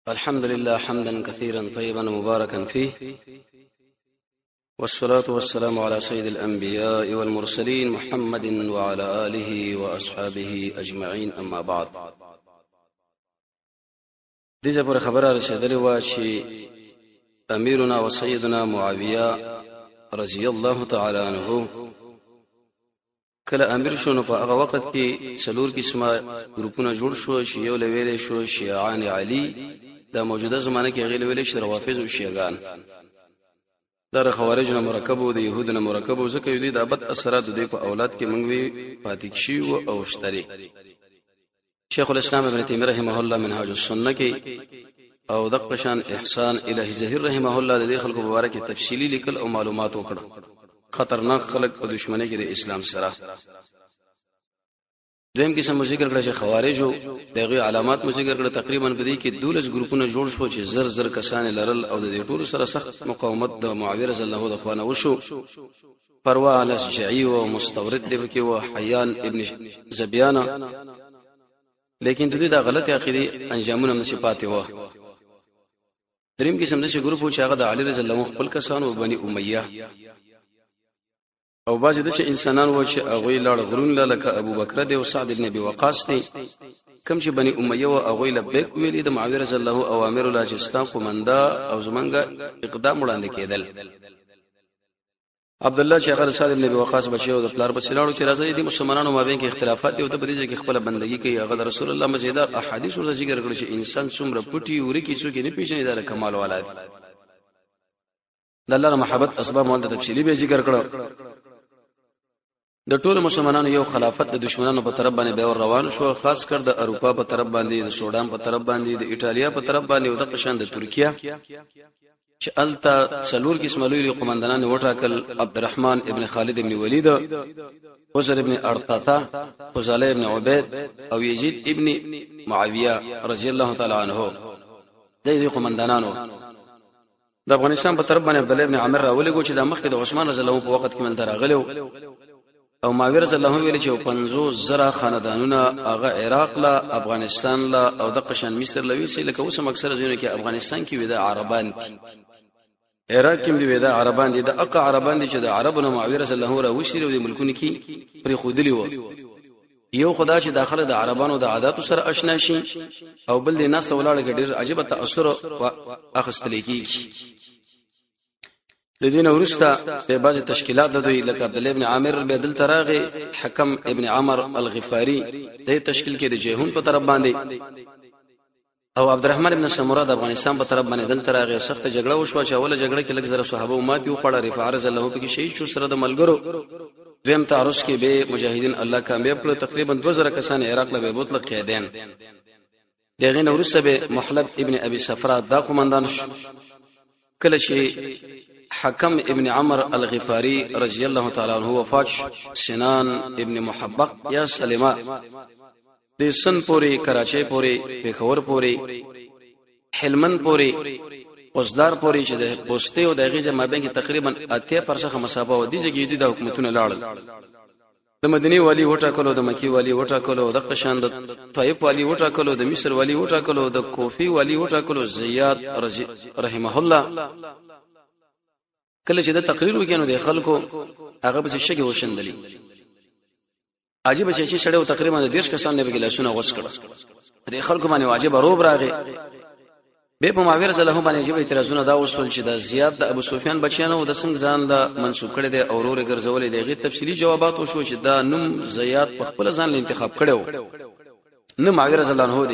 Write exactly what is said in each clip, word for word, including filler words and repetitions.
الحمد لله حمدا كثيرا طيبا مباركا فيه، والصلاة والسلام على سيد الأنبياء والمرسلين محمد وعلى آله وأصحابه أجمعين. أما بعد، دې پر خبره رسیدلې و چې أميرنا وسيدنا معاوية رضي الله تعالى عنه کله امیر شو، نو په هغه وخت کې څلور قسمه ګروپونه جوړ شو چې یو لویل شو شیعان علي، دا موجوده زمانه کې غیله ویل شي روافض او شیعاګان، دا خوارج نه مرکب او د يهود نه مرکب او ځکه یوه د ابد اثرات د په اولاد کې منغوي پاتې شي او اشتري. شیخ الاسلام ابن تیمیه رحمه الله منهاج السنه کې او د قشان احسان الهی ظهیر رحمه الله د خلکو مبارک تفصیلی لیکل او معلومات وکړه. خطرناک خلق او دشمنی کې د اسلام سره دویم قسم مو ذکر کړل چې خوارج او دغه علامات مو ذکر کړل. تقریبا په دې کې دولس ګروپونه جوړ شو چې زر زر کسان لرل او د دې ټولو سره سخت مقاومت د معاویه رضی الله عنه خوانه وشو. پروا الاشجعی او مستورد دی کې او حیان ابن زبیانه، لیکن د دې د غلطه عقیده انجامونه نصیبات و. دریم قسم د ګروپ چې هغه د علی رضی الله عنه خپل کسان او بنی امیه او بعضی د انسانان و چې هغه لړ غرون لکه ابو بکر دی او سعد ابن ابي وقاص دی، کوم چې بني امیه او هغه لبیک ویلې د معاویه رضی الله اوامر الاجستان قومنده او زمنګ اقدام وړاندې کېدل. عبد الله چې هغه سعد ابن ابي وقاص بچو د پلار په سلاړو چې راځي دي مسلمانانو مابین کې اختلافات دي او د بریځ کې خپل بندگی کوي. هغه رسول الله مزیدار احادیث ورته ذکر کړل چې انسان څومره پټي وری کې څوک نه پیژني دا کمال والا دی. د الله محبت اسباب مونږ ته تفصیلی به ذکر کړو. د ټولو مسلمانانو یو خلافت د دشمنانو په طرف باندې به روان شو، خاص کر د اروپا په طرف باندې، د سودان په طرف باندې، د ایتالیا په طرف باندې او د قشان د ترکیه چې التا څلور قسم لوی قومندانان وټاکل: عبدالرحمن ابن خالد ابن ولید، عزر ابن ارطاطا، فضاله ابن عبید او یزید ابن معاویه رضی الله تعالی عنه. دغه قومندانانو د افغانستان په طرف باندې عبد الله ابن عمر راولګو چې د مخکې د عثمان رضی الله عنه په وخت کې مل راغلو او معاویه رضی الله عنه ویل چې پنځوس زره خاندانونه هغه عراق لا، افغانستان لا او د قشان مصر لوي سي، لکه اوس اکثره ځینو کې افغانستان کې ودا عربان دي، عراق کې دی ودا عربان دي، د اقا عربان دي چې د عربونو معاویه رضی الله عنه راوشي او د ملکونو کې پر خودلی وو. یو خدا چې داخله د عربانو د عادت سره آشنا شي او بل د ناس ولاړ کې ډیر عجیب تاثر اخستل کیږي. د دین ورسته په بعض تشکیلات د دوی لکه عبد الله ابن عامر به دل تراغه، حکم ابن عمر الغفاری د تشکیل کې د جهون په طرف باندې او عبدالرحمن ابن سمره د افغانستان په طرف باندې دل تراغه. سخت جګړه وشوه چې اوله جګړه کې لږ زره صحابه او ماتي او خړه رفاع رضی الله عنه کې شهید شو سره د ملګرو. دویم تعرض کې به مجاهدین الله کامیاب کړ، تقریبا دوه زره کسان عراق له به مطلق قیدین. دغه نورسه به محلب ابن ابي صفرا دا قومندان شو. کله چې حکم ابن عمر الغفاری رضی الله تعالی عنہ وفات شو، سنان ابن محبق یا سلمہ د سن پوری، کراچۍ پوری، پیښور پوری، حلمند پوری، قصدار پوری چې د پوسټه او دغه ځمابین کې تقریبا اتیا پرسخه مسافه و دي چې د حکومتونو لاړل. د مدینه والی وټاکلو، د مکی والی وټاکلو، د قشان د طائف والی وټاکلو، د مصر والی وټاکلو، د کوفی والی وټاکلو. زیاد رحمه الله کله چې د تقریر وکینو د خلکو هغه به شګه وشندلی، عجیب شي چې شړو تقریبا د دیرش کسان نه بګلاسونه غوس کړه. د خلکو باندې واجب روب راغی. به په معاویه رضی الله عنه باندې عجیب اعتراضونه دا وصول چې د زیاد د ابو سفیان بچیانو او د څنګه ځان له منسوب کړي د اورور ګرځولې دغه تفصیلی جوابات وشو چې دا نوم زیاد په خپل ځان انتخاب کړو، نه معاویه رضی الله عنه دی.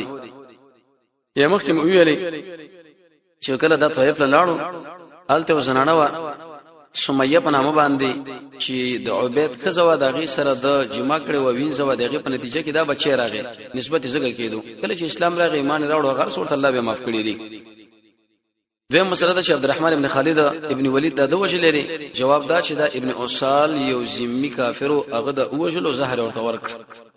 یا مخکې مو ویلې چې کله د طائف لاړو الته وزنانه وا سمیه په نامه باندې چې د عبید خزوا دغه سره د جما کړي و وینځو دغه په نتیجه کې دا بچی راغی، نسبت زګه کېدو. کله چې اسلام راغی ایمان راوړو غر صورت الله به معاف کړی دی. دویم مسله ده چې عبدالرحمن ابن خالد ابن ولید دا دوجه لري. جواب دا چې دا ابن اوصال یو ذمی کافر او هغه د اوجلو زهر ورته ورک.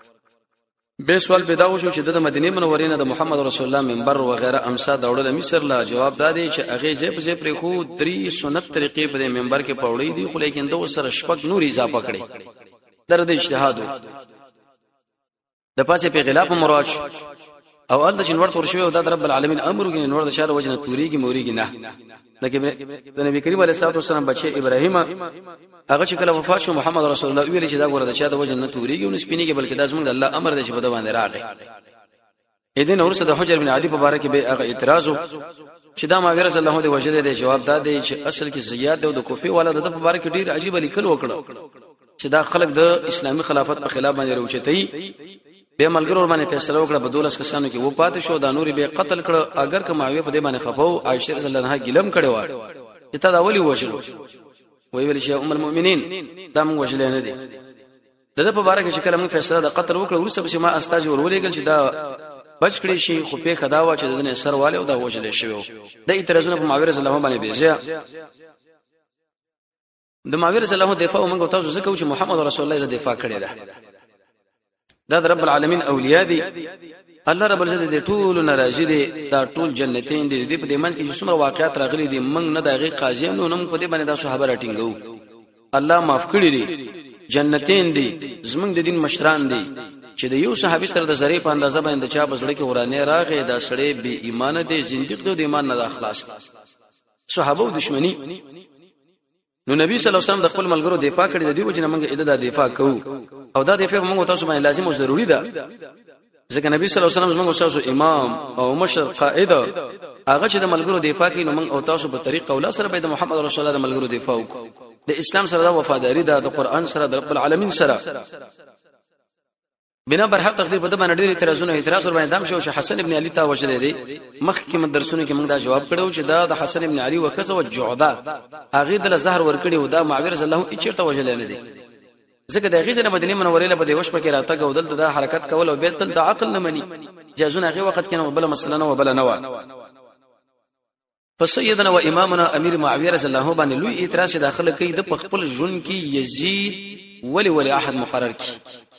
به سوال پیدا وشو چې د مدینه منورې نه د محمد رسول الله منبر و غیره امسا دوړل مصر لا. جواب دادی چې هغه ځې په ځې پر خو درې سنت طریقې په منبر کې پوړې دي، خو لیکن د وسره شپږ نور اضافه کړي در د اجتهاد د پاسه په غلاف مراد او ال د جنور تور شوی او د رب العالمین امر کې نور د شار وجنه توريږي موريږي نه لکه د نبی کریم علیه الصلاه والسلام بچي ابراهیم هغه چې کله وفات شو محمد رسول الله ویل چې دا ګوره د چا د وجنه توريږي او نسپینیږي بلکې دا زموږ د الله امر دی چې په د باندې راغی اذن اورسه د حجر بن عدی په باره کې به هغه اعتراض چې دا معاویه رضی الله عنه د وجه دی جواب دادی چې اصل کې زیاد د کوفی والا د په باره کې ډیر عجیب لیکل وکړه چې دا خلک د اسلامي خلافت په خلاف باندې روچتي به ملګرو باندې فیصله وکړه په دولس کسانو کې و پاتې شو دا نور به قتل کړ اگر که معاویه په دې باندې خفاو عائشه رضی الله عنها ګلم کړي و چې تا دا ولي وشلو وی ویل چې ام المؤمنین دا موږ وشل نه دي دغه په باره کې چې کله موږ فیصله د قتل وکړه ورسره چې ما استاج ورولېګل چې دا بچ کړی شي خو په خدا وا چې د سر والي او دا وشل شي د اعتراضونه په معاویه رضی الله عنه باندې بيځه د معاویه رضی الله عنه دفاع موږ تاسو څه کوو چې محمد رسول الله دفاع کړی ده دا رب العالمین اولیاء دي الله رب العزت دې ټول ناراضي دي دا ټول جنتین دي دې په دې منځ کې څومره واقعات راغلي دي موږ نه دغه قاضیان نو موږ په دې باندې دا صحابه راټینګو الله معاف کړی دي جنتین دي زمونږ د دین مشران دي چې د یو صحابي سره د زری په اندازه باندې چا بسړه کې ورانه راغی دا سړی بی ایمان دي زنديق دي ایمان نه اخلاص صحابه دښمنی نو نبی صلی الله علیه وسلم د خپل ملګرو دفاع کړی د دې وجه نه موږ اده د دفاع کوو او دا دفاع موږ تاسو باندې لازم او ضروری ده ځکه نبی صلی الله علیه وسلم موږ تاسو امام او مشر قائد هغه چې د ملګرو دفاع کوي نو موږ او تاسو په طریقه ولا سره به د محمد رسول الله د ملګرو دفاع وکړو د اسلام سره د وفاداری ده د قران سره د رب العالمین سره بنا بر هر تقدیر په د باندې ډېر اعتراضونه اعتراض ور باندې دام شو چې حسن ابن علي تا وشلې دي مخکې مدرسونه کې موږ دا جواب کړو چې دا د حسن ابن علي وکسه او جعده هغه د زهر ور کړی او دا معاویه رضی الله عنه چیرته وشلې نه دي ځکه د غیزه مدینه منورې له بده وش پکې راته او دلته د حرکت کول او بیت د عقل نه مني جازونه هغه وخت کې نو بل مسله نه وبل نه و فسيدنا و امامنا امیر معاویه رضی الله عنه باندې لوی اعتراض داخله کوي د خپل ژوند کې یزید ولی ولی احد مقرر کی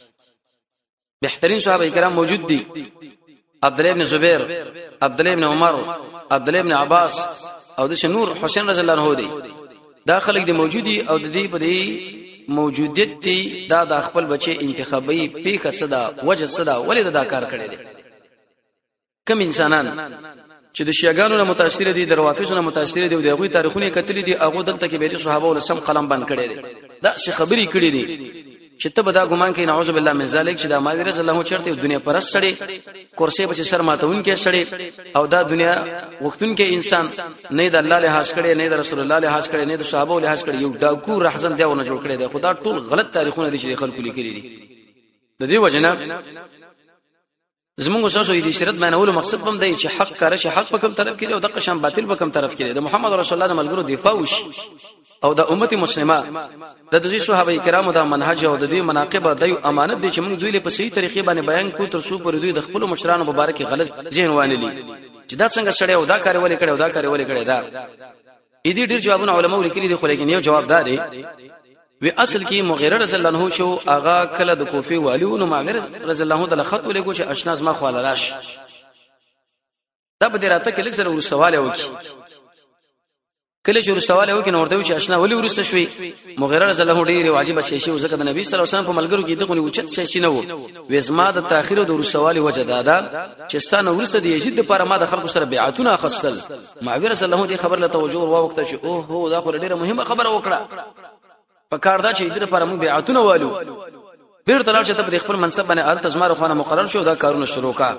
بهترین صحابه کرام موجود دي عبد الله ابن زبیر عبد الله ابن عمر عبد الله ابن عباس او د شنور حسین رضی الله عنه دي دا خلک دي موجودي او د دې په دې موجودیت دي دا د خپل بچي انتخابي پیخه صدا وجه صدا ولې دا کار کړی دي کوم انسانان چې د شیعاګانو نه متاثر دي د روافضو نه متاثر دي او دغه تاریخونه کتلې دي هغه دلته کې به صحابه ول سم قلم بند کړي دي دا څه خبري کړي دي چې ته به دا ګمان کوي نعوذ بالله من ذلک چې دا معاویه رضی الله عنه چرته دنیا پرست سړی کرسي به سر ماتون کې سړی او دا دنیا وختون کې انسان نه د الله له حاس کړي نه د رسول الله له حاس کړي نه د صحابه له حاس کړي یو ډاکو رحزن دیونه جوړ کړي دی خدا ټول غلط تاریخونه دي چې خلکو لیکلي دي د دې وجنه زمونږ ساسو دې سیرت معنی مقصد بم دی چې حق کار شي حق په کوم طرف کې او د قشم باطل په کوم طرف کې د محمد رسول الله ملګرو دفاع وشي او د امت مسلمه د دوی صحابه کرامو د منهج او د دې مناقب د یو امانت دي چې موږ دوی له په صحیح طریقې باندې بیان کو تر څو پر دوی د خپل مشرانو مبارک غلط ذهن وانلی چې دا څنګه سړی او دا کار ولې کړي او دا کار ولې کړي دا اې دې ډیر جوابونه علماء لیکلي دي خو لیکن یو جواب دا دی وی اصل کې مغیره رضی الله عنه شو اغا کله د کوفه والیونو معاویه رضی الله عنه د خط ولګو چې اشناز ما خواله راش دا به راته کې لږ سره ور سوال وکي کله چې ور سوال وکي نو ورته چې اشنا ولی ورسته شوي مغیره رضی الله عنه ډیر واجب شي شي ځکه د نبی صلی الله علیه وسلم په ملګرو کې دغه اوچت شي نه وو وېزما د تاخير د ور سوال وجه دادا چې ستانه ورسته د یزید لپاره ما د خلکو سره بیعتونه خصل معاویه رضی الله عنه خبر له توجه ور وخت چې اوه هو دا خو ډیره مهمه خبره وکړه پکار دا چې دې لپاره موږ بیعتونه والو بیر تلاش ته په خپل منصب باندې ال تزمار خانه مقرر شو دا کارونه شروع کا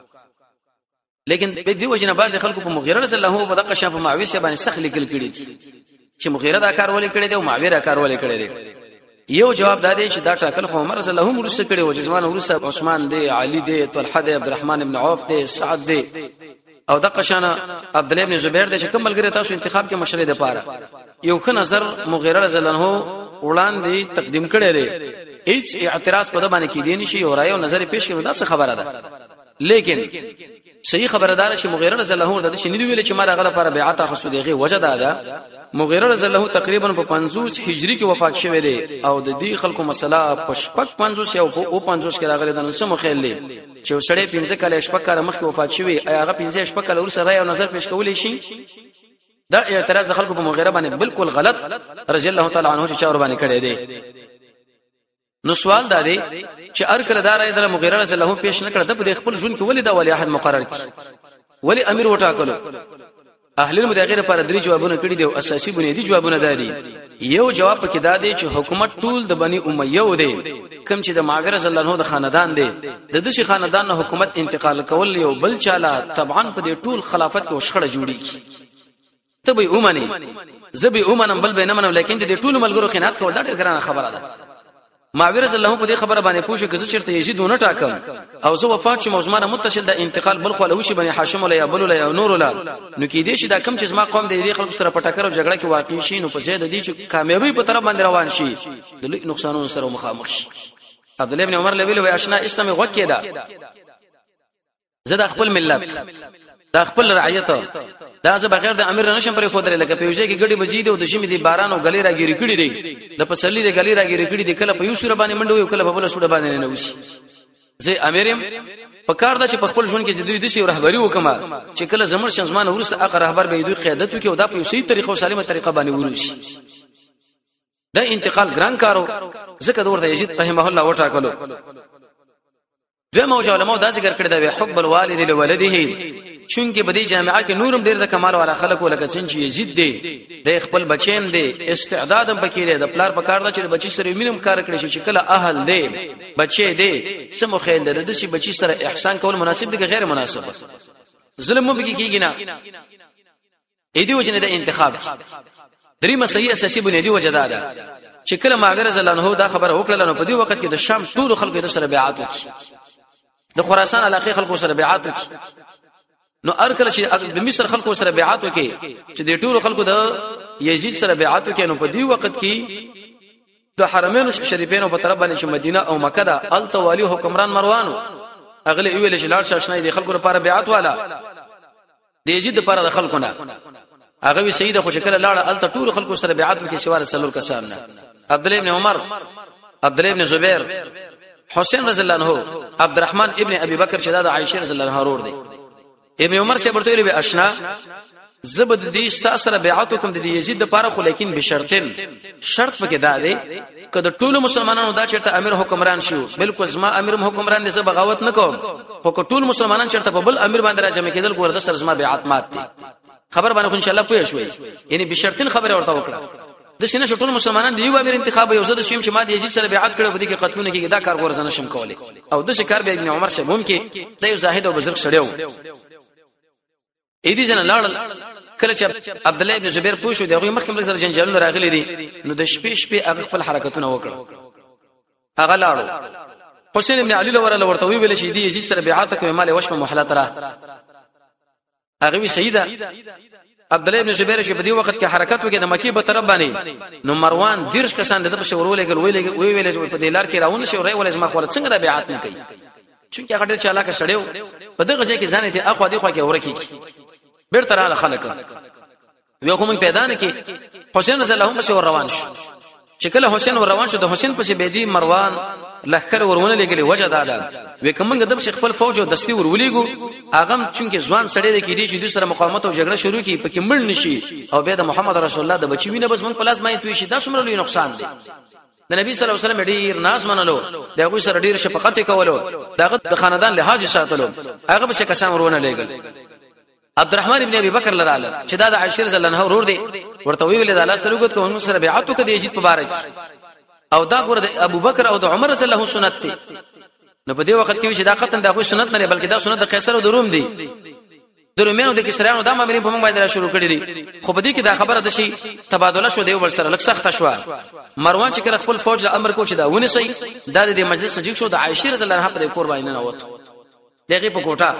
لیکن په دې وجنه بعض خلکو په مغیره رضی الله عنه په دغه شان په معاویه باندې سخت لیکل کړي دي چې مغیره دا کار ولې کړی دی او معاویه دا کار ولې کړی دی یو جواب دا دی چې دا ټاکل خو عمر رضی الله عنه ورسره کړي و چې زمان ورسره عثمان دی علي دی طلحه دی عبدالرحمن ابن عوف دی سعد دی او د قشانه عبد الله ابن زبیر د شکم ملګری تاسو انتخاب کې مشرې ده پاره یو ښه نظر مغیره رضی الله عنه وړاندې تقدیم کړي لري هیڅ اعتراض په باندې کې دی نشي او رايو نظر پیش کړي دا څه خبره ده لیکن صحیح خبردار چې مغیره رضی الله عنه د شنې ویل چې مال غله لپاره بیعت خصو دیغه وجه ده مغیره رضی الله تقریبا په پنځوس هجری کې وفات شوه دی او د دې خلکو مسله په شپږ پنځوس او په پنځوس کې راغلی د نن سمو خیل دی چې وسړی پنځه کاله شپږ کاله مخکې وفات شوی هغه پنځه شپږ کاله ورسره راي او نظر پیش کولی شي دا اعتراض خلکو په مغیره باندې بالکل غلط رضی الله تعالی عنه چې چا ور باندې کړی دی نو سوال دا دی چې ار کله دار ایدل مغیره رضی الله پیش نکړه د په خپل ژوند کې ولې دا ولی احد مقرر کړ ولی امیر وټاکلو اهل المدغیر پر درې جوابونه کړي دي او اساسي بنیادی جوابونه دي یو جواب پکې دا دی چې حکومت ټول د بنی امیه و دی کوم چې د معاویه رضی الله عنه د خاندان دی د دشي خاندان نه حکومت انتقال کول یو بل چاله طبعا په دې ټول خلافت کې وشخړه جوړیږي ته به اومني زبي اومنم بل بینمن لیکن د ټول ملګرو خیانت کول دا ډېر ګرانه خبره ده معاویه رضی الله په دې خبره باندې پوښتنه کوي چې چیرته یزید ونه ټاکم او زه وفات شوم او زما متصل د انتقال بل خو له وشي بني هاشم ولا بل ولا نور ولا نو کې دې شي دا کم چې زما قوم د دې خلکو سره پټکر او جګړه کې واقع شي نو په ځای د دې چې کامیابی په طرف باندې روان شي د لوی نقصانونو سره مخامخ شي عبد الله ابن عمر لویل وی آشنا اسلامي غوکیدا زه د خپل ملت د خپل رعیت دا زه بغیر د امیر نشم پرې خو درې لکه په یوځای کې ګډي بزیده او د شمې دی باران او غلی راګيري کړي دي د پسلی دی غلی راګيري کړي دي کله په یو سور باندې منډو یو کله په بل سور باندې نه وشي زه امیرم په کار دا چې په خپل ژوند کې دوی د شي رهبری وکما چې کله زمر شمزمان ورسره هغه رهبر به دوی قیادت وکي او دا په یو صحیح طریقه او سالمه طریقه باندې وروشي دا انتقال ګران کارو زکه دور د یزید رحمه الله وټاکلو دوی موجه علماء دا ذکر کړی دا حب الوالد لولده چونکه په دې جامعه کې نورم ډېر د کمال والا خلکو لکه څنګه چې یزید دی د خپل بچیم دی استعداد هم پکې دی د پلار په کار دا چې بچی سره مينم کار کړی شي چې کله اهل دی بچی دی سمو خیل دی د شي بچی سره احسان کول مناسب دی غیر مناسب ظلم مو بګی کیږي نه اې دی وجنه د انتخاب درې مسایې اساسي بنیادی وجه ده چې کله معاویه رضی الله عنه دا خبره وکړه نو په دې وخت کې د شام ټول خلکو سره بیعت وکړي د خراسان علاقه خلکو سره بیعت وکړي نو ارکل چې د مصر خلکو سره بیعت وکړي چې د ټولو خلکو د یزید سره بیعت وکړي نو په دې وخت کې د حرمین شریفین په طرف باندې چې مدینه او مکه ده الته والی حکمران مروان اغلی ویل چې لار شاشنای د خلکو لپاره بیعت والا د یزید لپاره د خلکو نه هغه وی سید خو شکل لاړه الته ټول خلکو سره بیعت وکړي سوار سلور کسان نه عبد الله ابن عمر عبد الله ابن زبیر حسین رضی الله عنه عبد الرحمن ابن ابي بکر چې دا عائشه رضی الله عنها ورور دي ابن عمر سے برته ویل به آشنا زبد دي استاثر بیعتکم د یزید لپاره خو لیکن بشرطن شرط پکې دا دی کله ټول مسلمانانو دا چرته امیر حکمران شو بالکل زما امیر حکمران دي زه بغاوت نکوم خو ټول مسلمانان چرته په بل امیر باندې راځم کېدل ګور د سر زما بیعت مات دي خبر باندې ان شاء الله پوه شوي یعنی بشرطن خبره ورته وکړه د سینه ټول مسلمانان دی یو امیر انتخاب یو زده شیم چې ما د یزید سره بیعت کړو په دې کې قتلونه کې دا کار ورزنه شم کوله او د شکار به ابن عمر سے ممکن د یو زاهد او بزرګ شړیو اې دې جن لاړ کله چې عبد الله ابن زبیر پوښو دغه مخکې سره جنجالونه راغلي دي نو د شپې شپې هغه خپل حرکتونه وکړه هغه لاړو حسین ابن علي لور ورته ویل چې دې یزید سره بیعت کوي مال وشم محلات را هغه وی سیدا عبد الله ابن زبیر چې په دې وخت کې حرکت وکړي د مکی په طرف باندې نو مروان دیرش کسان د په شورولې ګل ویلې وی ویلې په دې لار کې راونه شو ری ولې ما خپل څنګه بیعت نه کوي چې هغه ډېر چالاک شړیو په دغه ځای کې ځانې ته اخو دې خو کې ورکی بیرته را خلک یو کوم پیدا نه کې حسین رضی الله عنه په روان شو چې کله حسین ور روان شو د حسین په بيدی مروان لخر ورونه لګلې وجه دادا وې کومنګ د خپل فوج او دستي ورولېګو اغم چونکه ځوان سړی د کې دي چې د سره مقاومت او جګړه شروع کی پکې مړ نشي او به د محمد رسول الله د بچی وینه بس مونږ پلاس مې توي شي دا څومره لوی نقصان دی د نبی صلی الله علیه وسلم ډیر ناز منلو دغه سره ډیر شفقت کولو دغه د خاندان لحاظ ساتلو هغه به څه کسان ورونه لګل عبد الرحمن ابن ابي بکر لراله چې دا د عائشه رضی الله عنها ورور دی ورته ویل د الله سره وګت کوم سره بیعت وکړي یزید مبارک او دا ګور د ابو بکر او د عمر رضی الله سنت دي نو په دې وخت کې چې دا ختم دا خو سنت نه بلکې دا سنت د قیصر او د روم دي د رومانو د کسرانو دا مامرین په موږ باندې را شروع کړی دي خو په دې کې دا خبره ده چې تبادله شو دی ول سره لک سخت شو مروان چې کله خپل فوج له امر کو چې دا ونی سي دا د مجلس سجیک شو د عائشه رضی الله عنها په کور باندې نه وته دغه په کوټه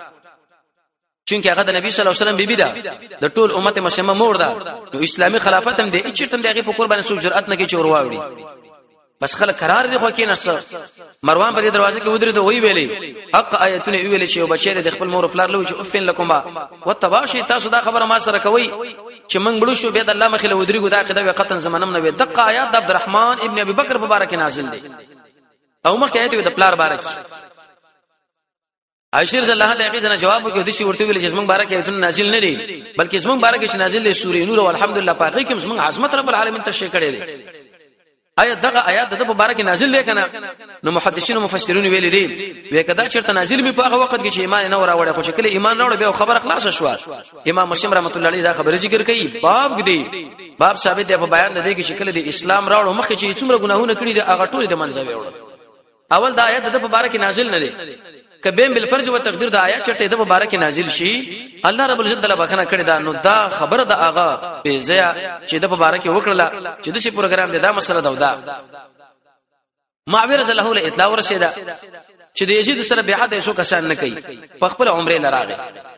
چونکه هغه د نبی صلی الله علیه وسلم بیبی ده د ټول امت مسلمه مور ده نو اسلامي خلافت هم دې چې تم دغه په کور باندې سو جرأت نه کوي چې ورواوړي بس خلک قرار دي خو کې نشته مروان پر دروازه کې ودرې دوی ویلي حق آیتونه ویلي چې یو بچی د خپل مور فلار لوي چې افین لکما وتباشي تاسو دا خبره ما سره کوي چې موږ بلو شو به د الله مخله ودرې ګو دا قدا وقتن زمانم نه وي دغه آیات د عبدالرحمن ابن ابي بکر مبارک نازل دي او مکه آیت د پلار بارک عائشہ رضی الله عنها دغه جواب وکړ د شي ورته ویل چې زمونږ بارک آیتونه نازل نه دي بلکې زمونږ بارک چې نازل دي سورې نور او الحمدلله پاکي کوم زمونږ عظمت رب العالمین تشریح کړي آیت دغه آیات د په باره کې نازل لیکنه نو محدثین او مفسرین ویل دي وې کدا چرته نازل به په هغه وخت کې چې ایمان نه وراوړي خو چې کله ایمان راوړي به خبر خلاص شو. امام مسلم رحمت الله علیه دا خبره ذکر کوي باب دی باب ثابت دی په بیان د دې کې چې کله د اسلام راوړو مخکې چې څومره ګناهونه کړی دي هغه ټول د منځه وړو. اول دا آیت د په باره کې نازل نه دي کبه بالفرض او تقدیر د آیات چرته د په باره کې نازل شي الله رب العزت الله بخنه کړی دا نو دا خبره د هغه به زیا چې د په باره کې وکړه چې د شي پروګرام دی دا مسله دا ودا معاویه رضی الله عنه اطلاع ورسېده چې د یزید سره بیعت یې څو کسان نه کوي په خپل عمره لراغه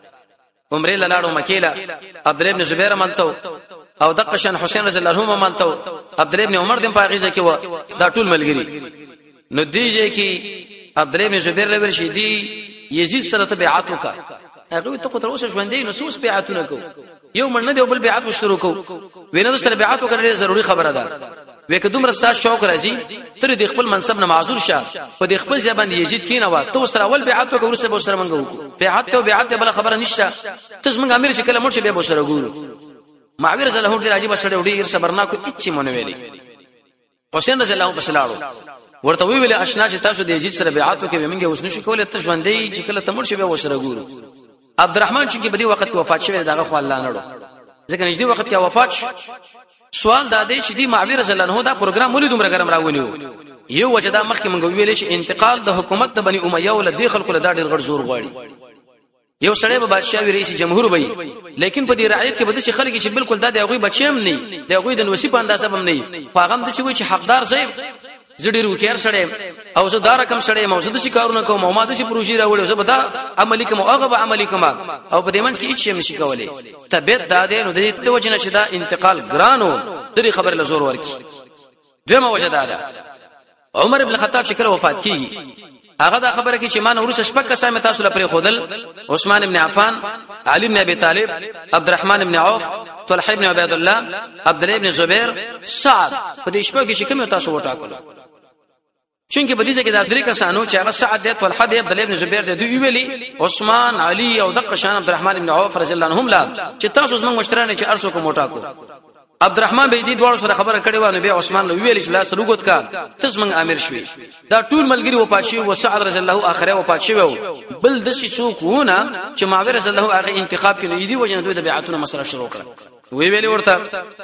عمره لاړو مکیله عبد الله ابن زبیر مالته او د قشن حسین رضی الله عنه مالته عبد الله ابن عمر دم پاغیزه کې و دا ټول ملګری نو دیږي کې عبد الله ابن زبیر له ورشي دي یزید سره بیعت وکړه هغه ته خو تر اوسه ژوندې نو سوس بیعتونه کو یو مړ نه دی بل بیعت وشترو کو وینې سره بیعت وکړل ضروری خبره ده وکه دومره ستاسو شوق راځي تر دې خپل منصب نه معذور شه په دې خپل ځبان یزید کینه وا تو سره اول بیعت وکړ ورسره به سره منګو بیعت ته بیعت بل خبره نشته تاسو موږ امیر چې کله مرشه به سره ګورو معاویه رضی الله عنه راځي بسړې وړي صبرناکو اچي مونږ ویلي حسین رضی الله عنه بسلاړو ورته ویل آشنا چې تاسو د یزید سره بیعت وکړئ موږ اوس نشو کولای ته ژوندې چې کله تمر شي به وسره ګورو. عبدالرحمن چې په دې وخت کې وفات شوی دغه خو الله نړو ځکه نږدې وخت کې وفات شو. سوال دا دی چې دی معاویه رضی الله عنه دا پروګرام ولې دومره ګرم راولیو یو وجه دا مخکې موږ ویلې چې انتقال د حکومت د بنی امیه ول د خلکو له دا ډېر غړ زور غواړي یو سړی به بادشاہ وی رئیس جمهور وي لیکن په دې رعایت کې به د خلک چې بالکل دا د هغه بچیم نه د هغه د نوسی په اندازه هم نه پاغم د شي چې حقدار زې زړی روکیر سړی او زه دا رقم سړی موجود شي کارونه کوم او ماده شي پروژې راوړي زه به دا عملی کوم او هغه به عملی کوم او په دې منځ کې هیڅ هم نشي کولای طبيعت دا دی نو د دې وجه نه چې دا انتقال ګرانو درې خبر له زور ورکی. دویمه وجه دا ده عمر ابن الخطاب چې کله وفات کیږي هغه دا خبره کې چې مان ورس شپک کسامه تاسو لپاره خودل عثمان ابن عفان علي ابن ابي طالب عبد الرحمن ابن عوف طلحه ابن عبيد الله عبد الله ابن زبير سعد په دې شپه کې چې کوم تاسو وټاکل چونکه په دې کې دا درې کسانو چې هغه سعد دی طلحه دی عبد الله ابن زبير دی دوی ویلي عثمان علي او دغه شان عبد الرحمن ابن عوف رضی الله عنهم لا چې تاسو زموږ مشترانه چې ارسو کوم وټاکو. عبد الرحمن به دې دوه سره خبره کړې و نو به عثمان نو ویل چې لا سلوګت کا تاسو موږ امیر شوي دا ټول ملګری و پاتشي و سعد رضی الله اخره و پاتشي و بل د شي څوک ونه چې معاویه رضی الله هغه انتخاب کړي دي وجنه دوی د بیعتونه مسله شروع کړه وی ویلي ورته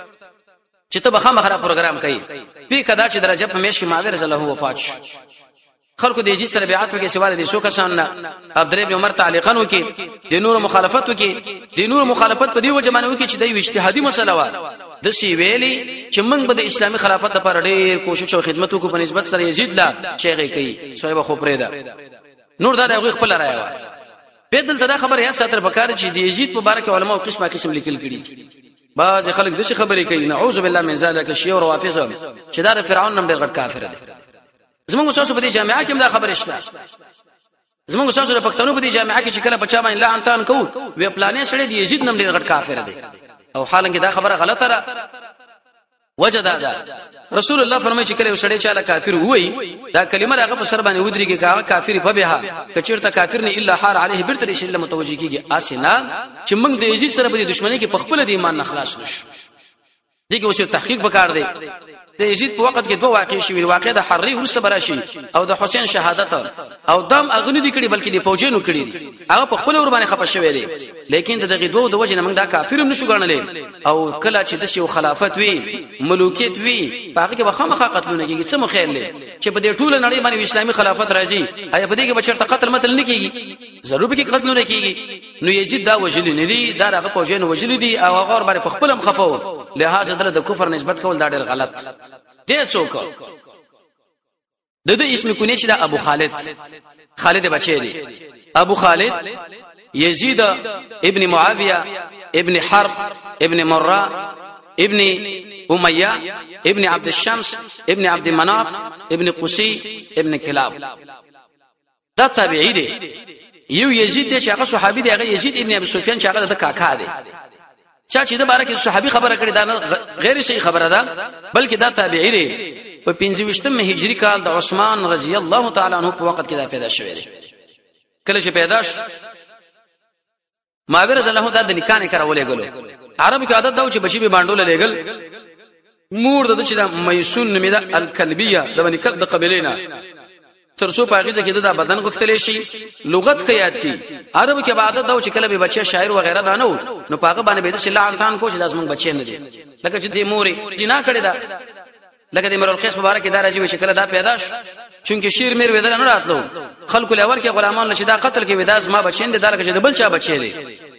چې ته به خامخره پروګرام کوي په کدا چې درجه په میش کې معاویه رضی الله وفات شو خلکو د یزید سره بیعت وکړي سوال دي شو کسان نه عبد الله بن عمر تعلیقا وکي د نور مخالفت وکي د نور مخالفت په دی وجه باندې وکي چې د اجتهادي مسله و د سی ویلي چې موږ به د اسلامي خلافت لپاره ډېر کوشش او خدمت وکړو په نسبت سره یزید لا شیخ کوي صاحب خو پرې ده نور دا هغه خپل راي و په دلته دا خبره یا ساتر پکار چې د یزید مبارک علماء قسمه قسم لیکل کړي بعض خلک د شي خبرې کوي نعوذ بالله من ذلک شیعه او روافض چې دا فرعون نم ډېر غټ کافر دي زموږ تاسو په دې جامعه کې دا خبره شته زموږ تاسو د پښتنو په دې جامعه کې چې کله بچا باندې لعن تان کو وی پلانې سره د یزید نم ډېر غټ کافر دي او حالانکه دا خبره غلطه را وجدا ده رسول الله فرمایي چې کله وسړی چاله کافر وای دا کلمه هغه په سر باندې ودرېږي کاغه کافر په بها کچیرته کافر نه الا حار عليه برتر شي الله متوجي کیږي اسنه چې موږ د یزید سره په دښمنۍ کې په خپل د ایمان نه خلاص نشو دغه اوس تحقیق وکړ دی د یزید په وخت کې دوه واقع شوي واقع د حری ورسره براشي او د حسین شهادت او دم اغنی دي کړي بلکې د فوجینو کړي دي هغه په خپل ور باندې خپه شوی دی لیکن دغه دوه د وجه نه موږ دا کافر هم نشو ګڼلې او کله چې د شیو خلافت وي ملوکیت وي هغه کې به خامخا قتلونه کیږي څه مخېل چې په دې ټوله نړۍ باندې اسلامي خلافت راځي آیا په دې کې بچرته قتل متل نه کیږي ضرور به کې قتلونه کیږي نو یزید دا وجلی نه دي دا هغه فوجین وجلی دي او هغه ور باندې په خپل هم خفو لہذا د کفر نسبت کول دا ډېر غلط دې څوک د دې اسم کونی چې دا ابو خالد خالد بچی دی ابو خالد یزید ابن معاویه ابن حرب ابن مره ابن امیہ ابن عبد الشمس ابن عبد مناف ابن قسی ابن کلاب دا تابعی دی یو یزید دی چې هغه صحابي دی هغه یزید ابن ابي سفیان چې هغه د کاکا دی چا چې د بارکه صحابي خبره کړې دا غیر صحیح خبره ده بلکې دا تابعی دی په پنځه ویشتم هجری کال د عثمان رضی الله تعالی عنہ په وخت کې دا پیدا شوی دی کله چې پیدا شو معاویه رضی الله تعالی د نکاح نه کراولې غلو عربو کې عادت دا و چې بچي به باندول لګل مور د چې د ميسون نمیده الکلبیه د بنی کلب د قبیلینا ترڅو پاغیزه کې د بدن غفتلې شي لغت خیات کی عرب کې عادت دا چې کله به بچي شاعر وغیرہ دانو نو پاغه باندې به د شلعتان کو چې داس موږ بچي نه دي لکه چې د موري جنا کړی دا لکه د امرؤ القیس مبارک دا راځي چې کله دا پیدا شو چونکه شیر میر ودل نه راتلو خلکو لور کې غلامان لشي دا قتل کې وداس ما بچین دي دا لکه چې د بل چا بچي دي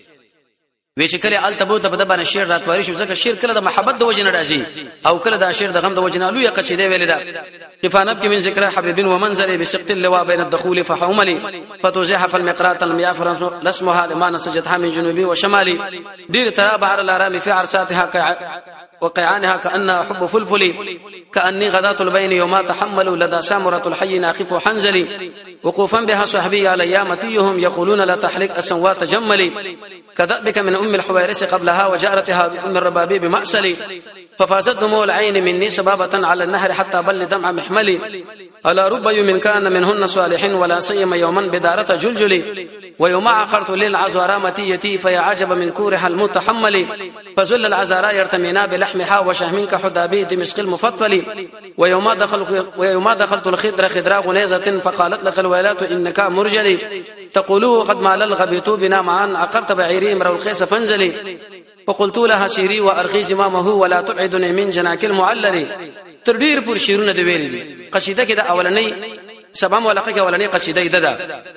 وی چې کله التبو ته په باندې شیر راتواري شو ځکه شیر کله د محبت د وجه نه راځي او کله د شیر د غم د وجه نه لوی قصیده ویل ده افانب کې من ذکر حبيب ومنزل بسقط اللواء بين الدخول فحوملي فتوزح في المقرات الميافر لاسمها لما نسجتها من جنوبي وشمالي دير ترى بحر الارام في عرساتها وقيعانها كأن حب فلفلي كأني غداة البين يوم تحملوا لدى سامرة الحي ناخف حنزلي وقوفا بها صحبي على ايامتيهم يقولون لا تحلق اسوات جملي كذبك من ام الحويرس قبلها وجارتها بام الربابي بمأسلي ففازت دموع العين مني سبابة على النهر حتى بل دمع محملي ألا رب يوم كان منهن صالح ولا سيما يوما بدارة جلجلي ويوم عقرت للعزوراء متيتي فيا عجب من كورها المتحمل فزل العزراء يرتمينا بلحمها وشهم كحدابي دمشق المفضل ويوم دخل ويوم دخلت الخضر خضراء غنيزة فقالت لك الويلات إنك مرجلي تقولوا قد مال الغبيت بنا معا عقرت بعيري امرؤ القيس فانزلي فقلت لها سيري وارخي زمامه ولا تبعدني من جناك المعلل تردير پر شیرونه دی ویل دي قصیده کې د اولنۍ سبام ولقه کې اولنۍ قصیده ده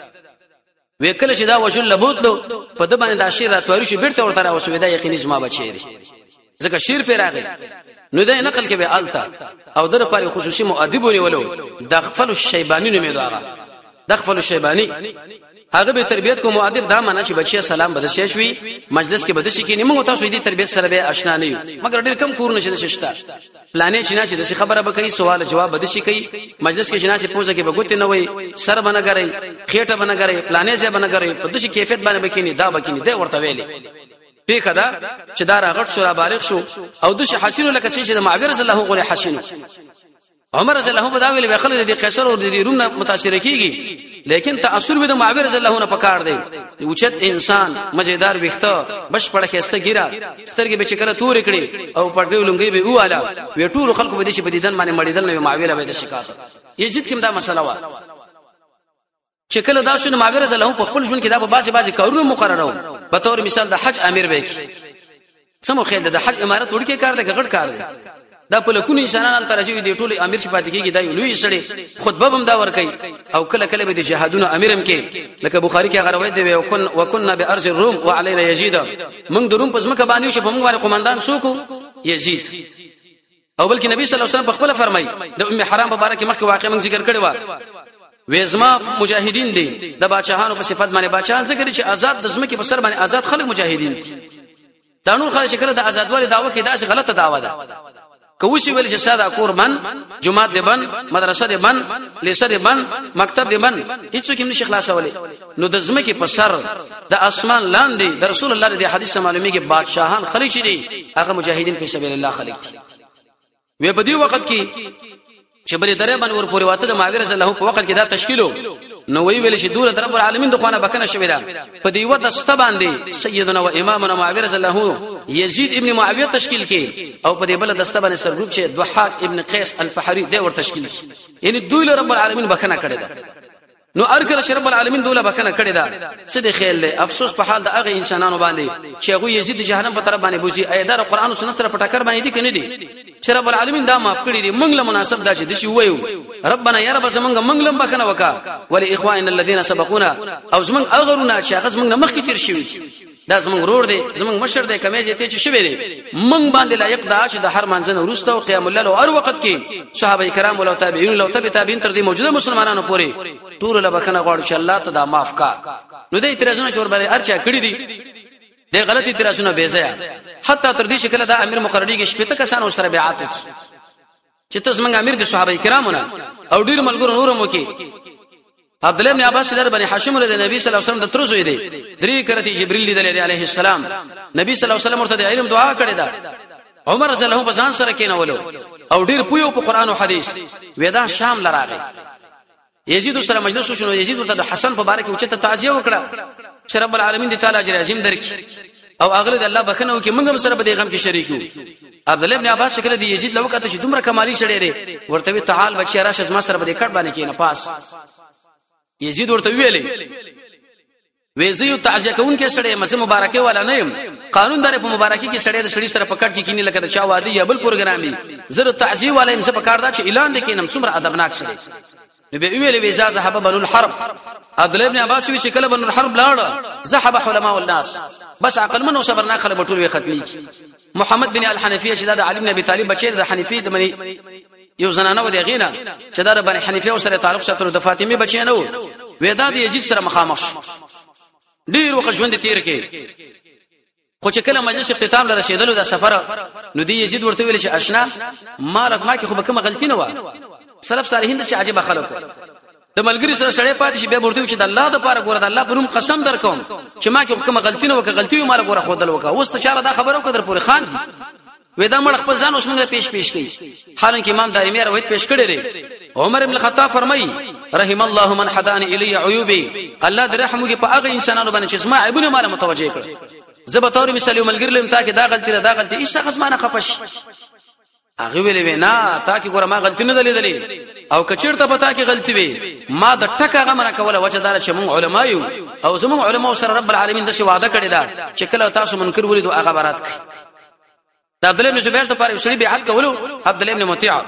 وکله چې دا وجل لبوتلو په د باندې د شیر راتواري شو بیرته ورته راوسو دا یقیني زما بچی دي ځکه شیر په راغی نو دا نقل کې به التا او در پر خصوصي مؤدبونی ولو دغفل الشیبانی نومې دا دغفل الشیبانی هغه به تربيت کو مؤدب دا معنا چې بچي سلام بده شي شوي مجلس کې بده شي کې نیمه تاسو دې تربيت سره به آشنا نه یو مګر ډېر کم کور نشي ششتا پلانې چې نه چې خبره به کوي سوال جواب بده شي کوي مجلس کې جنا چې پوزه کې بغوت نه وي سر بنه غړي خېټه بنه غړي پلانې ځای بنه غړي په دې کیفیت باندې بکینی دا بکینی دا ورته ویلي پیخه دا چې دا راغټ شو را بالغ شو او د حسینو لکه چې د معبر رضی الله عنه حسینو عمر رضی الله عنه دا ویل به خلک د قیصر او د روم متاثر کیږي لیکن تاثر به د معبر رضی الله عنه پکار دی اوچت انسان مزیدار وخته بش پړه کېسته ګیرا سترګې به چکر تور کړي او پړګو لنګي به واله وی ټول خلکو به دې په دې ځن باندې مړیدل نه معبر به د شکایت یزید کوم دا مسله و چې کله دا شنو معبر رضی الله عنه په خپل ژوند کې دا په بازي بازي کارونه مقررو په تور مثال د حج امیر به سمو خیل د حج امارت وړ کې کار دی غړ کار دی دا په لکونو انسانان ترجیح دی ټول امیر چې پاتې کیږي دا یو لوی سړی خطبه هم دا ور کوي او کله کله به د جهادونو امیرم کې لکه بخاری کې هغه روایت دی وکن وکنا بارض الروم وعلينا يزيد موږ د روم په ځمکه باندې چې په موږ باندې قومندان څوک یزید او بلکې نبی صلی الله علیه وسلم په خپل فرمایي د ام حرام مبارک مخکې واقع موږ ذکر کړی و وېزما مجاهدین دي د بادشاہانو په صفات باندې بادشاہان ذکر چې آزاد د ځمکې په سر باندې آزاد خلک مجاهدین دا نور خلک شکل د آزادوالي دعوه کې دا غلطه دعوه ده کوشي ویل چې ساده کور من جمعه دی بن مدرسه دی بن لیسه دی بن مکتب دی بن هیڅ کوم نشي خلاصولې نو د ځمکې په سر د اسمان لاندې د رسول الله د حدیث معلومي کې بادشاہان خلک شي دي هغه مجاهدین په سبیل الله خلک دي وې په دې وخت کې چې بری درې باندې ور پورې واته د معاویه رضی الله په وخت کې دا تشکیلو نو وی ویل چې دوله رب العالمین د خوانه بکنه شوی دا په دې وته ست باندې سیدنا و امامنا معاویه رضی الله یزید ابن معاویه تشکیل کړي او په دې بل دسته باندې سرګروپ چې ضحاک ابن قیس الفحری دی ور تشکیل یعنی دوله رب العالمین بکنه کړی دا نو ارګل چې رب العالمین دوله بکنه کړی دا څه دی خیال دی افسوس په حال د هغه انسانانو باندې چې هغه یزید جهنم په طرف باندې بوزي ایدار قران او سنت سره پټکر باندې دي کنه دي چې رب العالمین دا معاف کړی دي موږ له مناسب دا چې د شی وایو ربنا یا رب زمونږ موږ لم بکنه وکا ولی اخواننا الذين سبقونا او زمونږ اغرنا چې هغه زمونږ مخکې تیر شوی دا زمونږ روړ دی زمونږ مشر دی کمیږي ته چې شوی دی موږ باندې لایق دا چې د هر منځنه ورسته او قیام الليل او هر وخت کې صحابه کرام او تابعین لو تبع تابعین تر دې موجوده مسلمانانو پورې ټول له بکنه غواړي چې الله ته دا معاف کا نو دې اعتراضونه شور باندې ارچا کړی دي د غلطی اعتراضونه بے ځای حتی تر دې شکل دا امیر مقرری کې شپته کسانو سره بیعت چې تاسو موږ امیر د صحابه کرامو نه او ډیر ملګرو نورمو کې عبد الله بن عباس در بني هاشم له نبی صلی الله علیه وسلم د ترزوی دی درې کرتی جبرئیل دی علیه السلام نبی صلی الله علیه وسلم ورته علم دعا کړی دا عمر رضی الله عنه ځان سره کېنولو او ډیر پویو په قران او حدیث ودا شام لراغی یزید سره مجلس شنو یزید ورته حسن په باره کې اوچته تعزیه وکړه چې رب العالمین دې تعالی اجر عظیم درکړي او اغله د الله بخنه کې موږ هم سره په دې غم کې شریک یو. عبد الله ابن عباس کله د یزید لوکته چې دومره کمالي شړې لري ورته وی تعال بچی راشه زما سره په دې کټ باندې کې نه پاس. یزید ورته ویلې وېزیو تعزیه کوون کې سړې مزه مبارکه والا نه يم قانون دار په مبارکي کې سړې د سړي سره پکړ کې کینی لکه چا وادي یا بل پروګرامي زره تعزیه والا يم څه پکړ دا چې اعلان دې کینم څومره ادبناک سړي. نبی ویلې وېزا ذهب بنو الحرب. عبد الله ابن عباس وی چې کله بنو الحرب لاړ ذهب علماء الناس بس عقل منو صبرنا خلک ټول وی ختمي. محمد بن الحنفيه چې د علي بن ابي طالب بچی د حنفي د منی یو زنانه و دی غینا چې د بن حنفيه سره تعلق ساتلو د فاطمه بچی نه و وېدا د یزید سره مخامخ ډیر وخت ژوند تیر کې. خو چې کله مجلس اختتام لره رسیدلو د سفر نو دی یزید ورته ویل چې آشنا مالک ما کې خو به کومه غلطی نه و. سلف صالحین د عجیب خلک د ملګری سره سړی پاتې شي به ورته چې د الله د پاره ګوره د الله پروم قسم درکوم چې ما کې کومه غلطی نه و که غلطی مال ګوره خودل وکا اوس ته چاله دا خبرو کدر پورې خان ودا مړ خپل ځان اوس موږ پیش پیش کړي. حالانکه امام دارمی روایت پیش کړی دی. عمر ابن الخطاب فرمایي رحم الله من حداني الي عيوبي الله در رحم کې په هغه انسانانو باندې چې ما عیبونه مال متوجه کړ. زبه تور مثال یو ملګری لم تا کې دا غلطی را دا غلطی هیڅ شخص ما نه خپش هغه ویلې وینا تا کې ګوره ما غلطی نه دلیدلې او کچیرته پتا کې غلطی وي ما د ټکا غمره کوله وجه دار چې موږ علما یو او زموږ علما سره رب العالمین د څه وعده کړی دا چې کله تاسو منکر ولیدو هغه برات کړي. د عبد الله بن زبیر ته پاره شری بیعت کولو عبد الله بن مطیع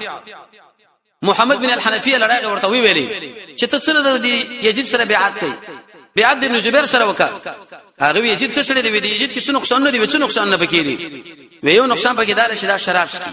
محمد بن الحنفیه لړاغه ورته ویلي چې ته سره د یزید سره بیعت کوي بیعت بن زبیر سره وکړه. هغه یزید څه سره دی یزید کې څه نقصان نه دی څه نقصان نه پکېږي ویو نقصان پکې دار چې دا شراب سکي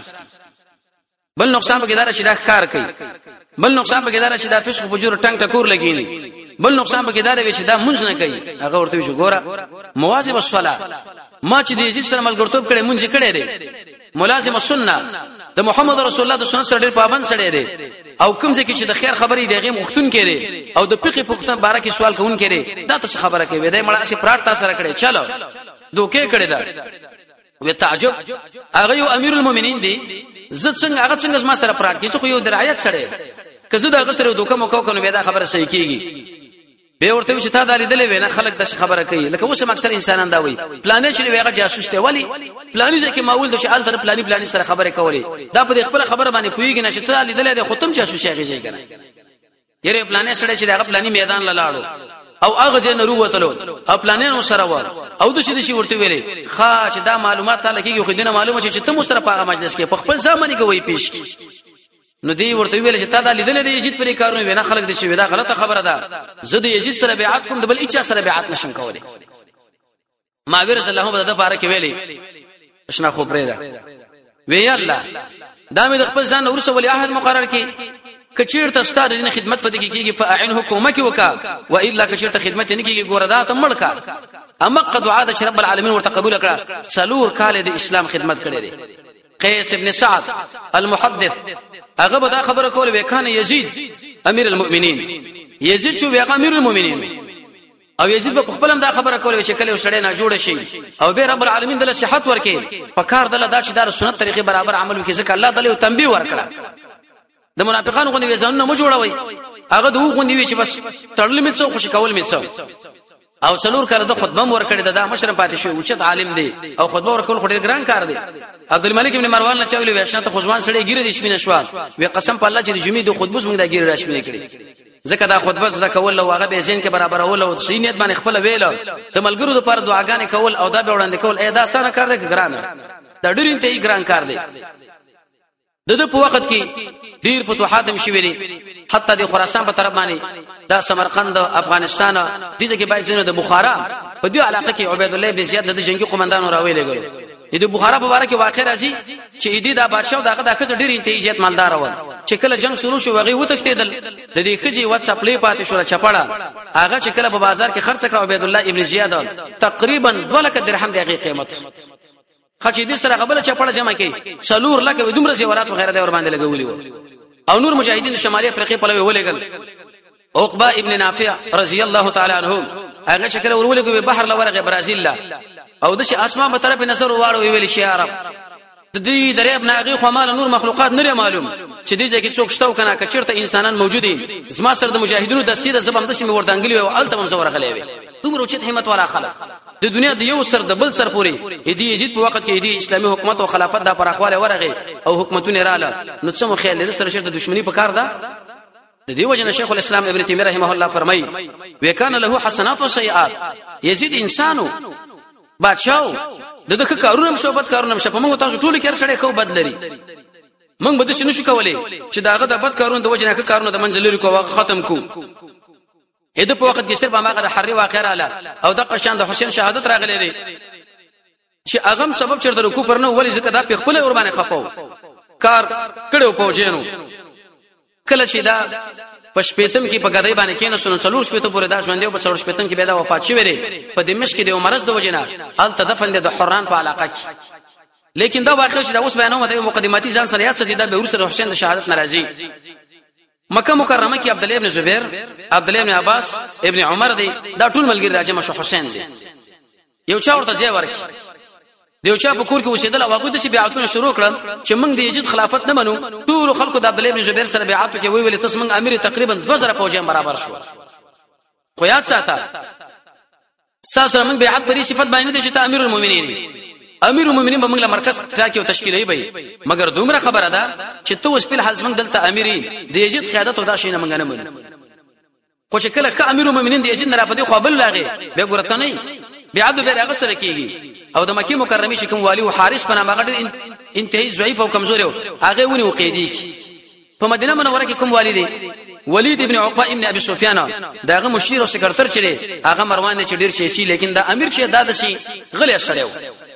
بل نقصان پکې دار چې دا کار کوي بل نقصان پکې دار چې دا فسق فجور ټنګ ټکور لګینی بل نقصان پکې دار چې دا منځ نه کوي. هغه ورته وشو ګوره مواظب الصلاه ما چې د یزید سره ملګرتوب کړي مونږ کړي دي ملازم السنه د محمد رسول الله د سنت سره ډېر پابند سره دي او کوم ځکه چې د خیر خبرې دیغه مختون کړي او د فقې پختن باره کې سوال کوون کړي دا څه خبره کوي دا مړه سي پراټ تاسو سره کړي چلو دوکې کړي دا و تعجب هغه یو امیر المؤمنین دی زه څنګه هغه څنګه ما سره پراټ کې خو یو درایت سره کزه دا غسر دوکه مو کو کنه به دا خبره صحیح کیږي. به ورته چې تا دا لیدلې وینه خلک د خبره کوي لکه اوس اکثر انسانان دا وایي پلانې چې ویغه جاسوس دی ولی پلانې ځکه ماول د شال تر پلانې پلانې سره خبره کولې دا په خپل خبره باندې پویږي نه چې تا لیدلې د ختم جاسوس یې غږی کنه یره پلانې سره چې دا پلانې میدان لاړو او هغه ځای نه وروتلو او پلانې نو سره و او د شي د شي ورته ویلې خا چې دا معلومات تعالی کېږي خو دینه معلومه چې ته مو سره په مجلس کې په خپل ځامنې کوي پیش نو دی ورته ویل چې تا دا لیدل د یزید پرې کارونه وینا خلک د شي دا غلطه خبره ده زه د یزید سره بیعت کوم د بل اچا سره بیعت نشم کولای. ماویر صلی الله علیه و سلم کې ویلي اشنا خو پرې ده وی الله دا مې د خپل ځان ورسه ولی احد مقرر کی کچیر ته ستاد دین خدمت پدې کیږي فاعن حکومت وکا و الا کچیر ته خدمت نه کیږي ګوردا ته مړکا اما قد عاد رب العالمین ورته قبول کړه سلور کال د اسلام خدمت کړي دي. قیس ابن سعد المحدث هغه به دا خبره کوله وکانه یزید امیر المؤمنین یزید چې وی امیر المؤمنین او یزید په خپل هم دا خبره کوله چې کله وسړی نه جوړ شي او به رب العالمین دله صحت ورکړي په کار دله دا چې دا سنت طریقې برابر عمل وکړي ځکه الله دله تنبیه ورکړه. د منافقانو غوندي وزنونه مو جوړوي هغه دوه غوندي وی چې بس تړل می څو خوشی کول می څو او څلور کړه د خطبه مور کړي دا مشرم پاتې شو اوچت عالم دی او خطبه ورکول خو ډیر ګران کار دی. عبد الملک ابن مروان نه چوي وښنه ته خزوان سړی ګیره د شپینه شو وی قسم په الله چې د جمعې د خطبه موږ د ګیره راشمنه کړي ځکه دا خطبه زده کول او هغه به زین کې برابر اول او سینیت باندې خپل ویل د ملګرو لپاره دعاګانې کول او دا به وړاندې کول اې دا اسانه کار دی ګران دا ډیر انتهایی ګران کار دی. دغه په وخت کې ډیر فتوحات هم شوي دي حتی د خراسان په طرف باندې دا سمرقند افغانستان دغه کې باید زنه د بخارا په دې علاقه کې عبید الله ابن زیاد د جنگي قومندانو راوي لګل د بخارا په اړه کې واقع راځي چې ایدی دا بادشاہ دغه دغه ډیر انتهاجیت مالدار و چې کله جنگ شروع شو هغه وتښتیدل د دې خجی واتس اپ لې پاتې شو چپړه هغه چې کله په بازار کې خرڅ کړ عبید الله ابن زیاد تقریبا دوه لک درهم دغه قیمت خچې دې سره قبل چپړه جمع کړي سلور لکه دومره زیورات وغیرہ د ور باندې لګولي وو او نور مجاهدین شمالي افریقا په لوي ولګل. عقبه ابن نافع رضی الله تعالی عنهم هغه شکل ورولګو بحر لورغه برازیل لا او د شي اسمان په طرف نظر واړو ویل شي عرب د دې دریاب ناغي خو مال نور مخلوقات نه معلوم چې دې ځکه څوک شتو کنه کچرته انسانان موجودين زما سره د مجاهدینو د سیده زبم د سیمه وردانګلی او التم زور غلې وي دومره اوچت همت والا خلک د دنیا د یو سر د بل سر پوري د یزید په وخت کې د اسلامي حکومت او خلافت د پراخواله ورغه او حکومتونه رااله نو څه مو خیال سره شر د دښمنی په کار ده د دې وجه شیخ الاسلام ابن تیمیه رحمه الله فرمایي وکانه له حسنات و سیئات یزید انسانو بادشاہو دغه کارونه مشوبت کارونه مشه په موږ تاسو ټول کې سره کو بدلري موږ بده شنو شو کولای چې داغه د بد کارونه د وجه نه کارونه د منځ لري کو ختم کو اې د په وخت کې صرف هغه د حری واقع رااله او د قشان د حسین شهادت راغلی دی چې اغم سبب چر د کفر نه ولې ځکه دا په خپل اور باندې خپاو کار کړو پوجینو کله چې دا پښپېتم کې په غدای باندې کېنه سن څلور شپېته پورې دا ژوند دی په څلور شپېتم کې به دا وفات شوی دی په دمشق کې د عمرز د وجنه ال تدفن د حران په علاقه کې لیکن دا واقع چې دا اوس بیانوم د مقدماتي ځان سره یاد سدي دا به ورسره حسین د شهادت ناراضي مکه مکرمه کې عبد الله ابن زبیر عبد الله ابن عباس ابن عمر دی دا ټول ملګری راځي شو حسین دی یو چا ورته ځای ورکړي دیو چا په کور کې اوسېدل او هغه د سی بیعتونه شروع کړل چې موږ د یزید خلافت نه منو ټول خلکو د عبد الله ابن زبیر سره بیعت کې وی ویل تاسو موږ امیر تقریبا دوه زره فوجیان برابر شو خو یاد ساته ساسره موږ بیعت پرې صفت باندې د چې امیر المؤمنین امیر المؤمنین به موږ له مرکز ټاکي او تشکیلي وي مګر دومره خبره ده چې تو اوس په حال موږ دلته امیري د یزید قیادت او دا شي نه موږ نه منو خو چې کله ک امیر المؤمنین د یزید نه را پدې خو بل لاغي به ګورته نه بیعت به هغه سره کیږي او د مکه مکرمه چې کوم والی او حارث په نامه غړي انتهایی ضعیف او کمزور و هغه ونی وقیدی په مدینه منوره کې کوم والی دی ولید ابن عقبه ابن ابي سفيان داغه مشیر او سکرټر چره هغه مروان چې ډیر شي سي لیکن دا امیر چې داده شي غلی سره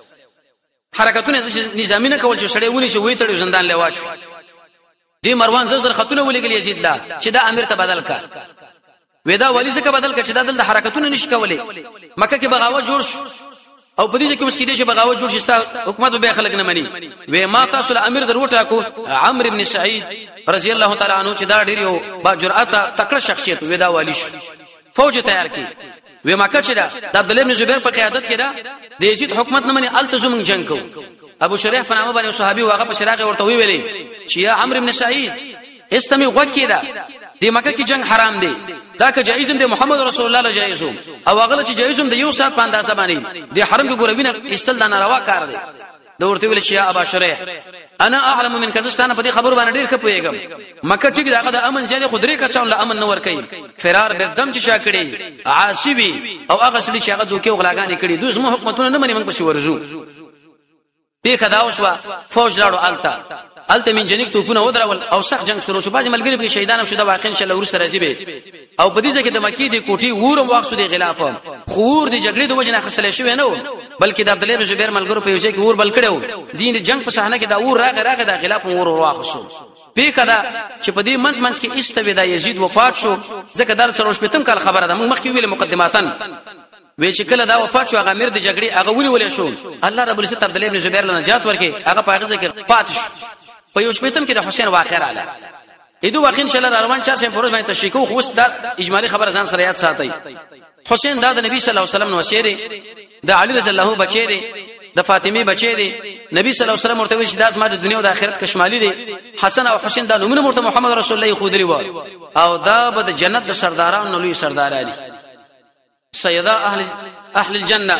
حرکتونه نظامی نه کول چې سړی ونی شي وې تړي زندان لواچ دی مروان زر خطونه ولګل یزید لا چې دا امیر ته بدل کا ودا ولی څخه بدل کړي دا د حرکتونه نشي کولای مکه کې بغاوت جوړ او په دې کې مسکې دې چې بغاوت جوړ شي حکومت به خلک نه مني و ما تاسو امیر دروټا کو عمرو ابن سعید رضی الله تعالی عنہ چې دا ډیر یو با جرأت تکړه شخصیت ودا والی شو فوج تیار کړي و مکه چې دا د عبد الله ابن زبیر په قیادت کې دا د یزید حکومت نه مني التزم جنگ کو ابو شریح فنامه باندې صحابي واغه په شراغ ورته ویلي چې یا عمرو ابن سعید استمي وکیدا د مکه کې جنگ حرام دی دا که جایز دی محمد رسول الله له جایز او هغه چې جایز دی یو سات په اندازه باندې د حرم کې ګوروینه استل دا ناروا کار دی دا ورته ویل چې یا ابا شریح انا اعلم من کزستانه په دې خبر باندې ډیر خپويګم مکه ټیک داغه د امن ځای خدري کسان له امن نه ور کوي فرار بردم چې شا کړي عاصبي او هغه سړي چې هغه دوکي غلاګانی کړي دوی زمو حکومتونه نه مني موږ په شي ورزو پیخه دا وشوا فوج لاړو التا الته من جنیک توپونه ودرول او صح جنگ شروع شو باج ملګری به شهیدانم شو دا واقع ان شاء الله ورسره راځي به او په دې ځکه د مکی دی کوټي ورم واخ شو دی غلاف خور دی جګړې د وجنه خستلې شو نه بلکې د عبد الله بن زبیر ملګرو په یوځای کې ور بل کړو دین د جنگ په صحنه کې دا ور راغ راغ د غلاف ور واخ شو پیخه دا چې په دې منځ منځ کې استوي دا یزید وفات شو ځکه در سره شپتم کال خبره ده موږ مخکې ویل مقدماتن وی چې کله دا وفات شو هغه امیر د جګړې هغه ولي ولې شو الله رب العزت عبد الله بن زبیر له نجات ورکړي هغه په هغه ځکه پات شو په یو شپتم کې د حسین واقع رااله ایدو واقع ان شاء الله روان چار سم فروز باندې تشریکو خو دا اجمالی خبر ځان سره یاد ساتي حسین دا د نبی صلی الله علیه وسلم نو شیری د علی رضی الله بچی دی د فاطمه بچی دی نبی صلی الله علیه وسلم ورته چې دا ما د دنیا او د آخرت کشمالی دی حسن او حسین دا نومونه مرته محمد رسول الله خو دی او دا به د جنت د سردارانو لوی سردار علی سیدا اهل اهل الجنه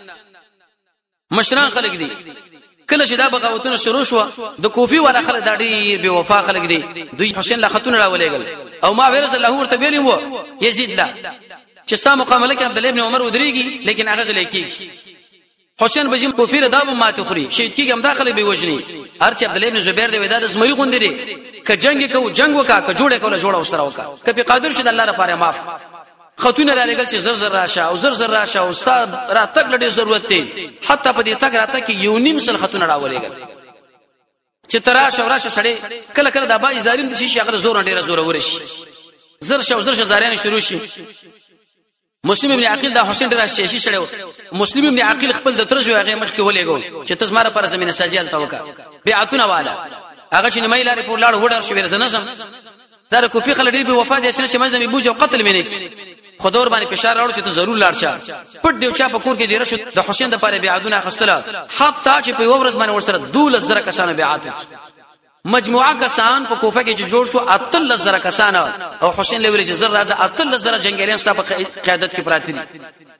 مشران خلق دي کله چې دا بغاوتونه شروع شو د کوفی ولا خلک د ډیر بے وفا خلک دي دوی حسین له خاتون راولېګل او ما ورز الله ورته ویلی وو یزید لا چې سام مقامله کې عبد الله ابن عمر ودرېږي لیکن هغه غلې کیږي حسین بجیم کوفی له دابو ماته خوري شهید کیږي هم داخله به وجني هر چې عبد الله ابن زبیر دی وداد زمری خوندري ک جنگ کو جنگ وکا ک جوړه کوله جوړه وسره وکا کپی قادر شد الله لپاره معاف خاتون را لګل چې زر زر راشه او زر زر راشه او استاد را تک لډي ضرورت دی حتی په دې تک راته کې یو نیم سل خاتون راولېګل چې ترا شوراشه سړې کله کله د با ازارین د شي شغله زور ډیره زور ورشي زر شو زر شزارین شروع شي مسلم ابن عقیل دا حسین ډیره شي شړو مسلم ابن عقیل خپل د ترجو هغه مخ کې ولېګو چې تاسو ماره پر زمينه ساجل توکا بیعتونه والا هغه چې نه مېلاره په لاړ وډر شو ورزنسم دا کوفی خلک ډیر په وفات دي چې مجد می بوج او قتل مینه خدور باندې فشار راوړ چې ته ضرور لاړ شه پټ دیو چا په کور کې دی رشد د حسین د پاره بیعتونه خستله حتی چې په ورځ باندې ورسره دوله زره کسانه بیعت مجموعه کسان په کوفه کې جوړ شو اتل زره کسانه او حسین لوي چې زر راځه اتل زره جنگیان ستاسو په قیادت کې پراته دي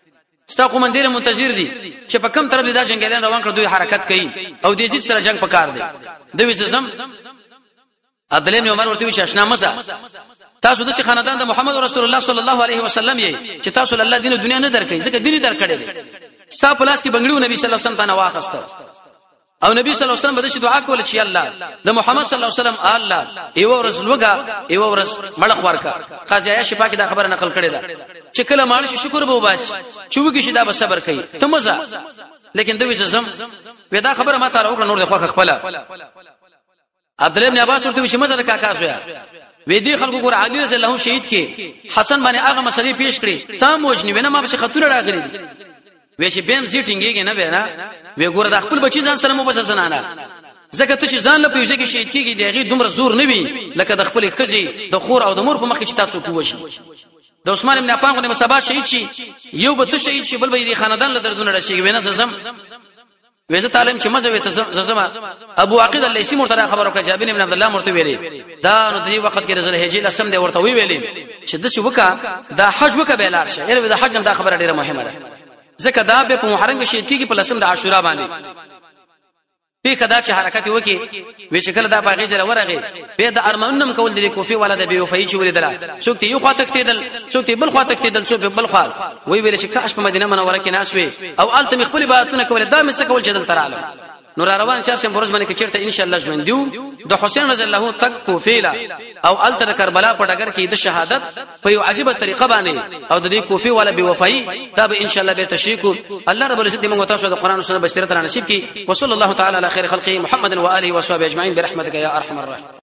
ستا قومندان منتظر دي چې په کوم طرف دا جنگیان روان کړ دوی حرکت کوي او د یزید سره جنگ پکار دي دوی زم عبد الله بن عمر ورته چې آشنا مسا تاسو د خاندان د محمد رسول الله صلی الله علیه وسلم یې چې تاسو الله دین دنیا نه درکې ځکه دین درکړي ستا پلاس کې بنگړو نبی صلی الله علیه وسلم ته واخسته او نبی صلی الله علیه وسلم بده دعا کوله چې الله د محمد صلی الله علیه وسلم الله ایو رسول وګه ایو رس مړخ ورکا قاضی عائشہ پاک دا خبره نقل کړي دا چې کله مال شي شکر به وباس چې وګي شي دا به صبر کوي ته مزه لیکن دوی زم ودا خبره ما ته راوړه نور د خوخه خپل عبد الله بن عباس ورته چې مزه کاکا شویا وې دي خلکو ګور علي رضی الله شهید کې حسن باندې هغه مسلې پیش کړې تام وجنی ونه ما به خطر راغلي وې چې بیم زیټینګيږي نه به نه وې ګور د خپل بچی ځان سره مو بس زنانه زکه ته چې ځان له پیوځي کې شهید کیږي دغه دومره زور نه وي لکه د خپل خزي د خور او د مور په مخ کې تاسو کووشي د عثمان ابن عفان غو سبا شهید شي یو به ته شهید شي بل به د خاندان له دردونه راشي وینه زم وېزه تعلیم چې مزه وته زما ابو عقیل الیسی مرتضی خبرو کړه جابر ابن عبد الله مرته ویلي دا نو د دې وخت کې رسول هجری لسم دی ورته ویلي چې د شو وکا دا حج وکا به لار شه یره د حج دا خبره ډیره مهمه ده ځکه دا به په محرم کې شهید کې په لسم د عاشورا باندې په کدا چې حرکت وکي وې شکل دا باغې سره ورغه به د ارمنم کول د کوفی ولادت به وفای چې ولیدل څوک ته یو خوا تکتیدل څوک ته بل خوا تکتیدل څوک بل خوا وی ویل چې کاش په مدینه منوره کې ناشوي او الته مخبل باتونه کول دا مې څه کول چې دل تراله نور روان چې سم برز باندې کې چیرته ان شاء الله ژوند دیو د حسین رضی الله تک کوفیلا او الته کربلا په ډګر کې د شهادت په یو عجيبه طریقه باندې او د دې کوفی ولا به وفای دا به ان شاء الله به تشریکو الله رب العزت موږ تاسو د قران او سنت بشریت نصیب کی وصلی الله تعالی علی خیر خلقه محمد و آله و صحبه اجمعین برحمتک یا ارحم الراحمین.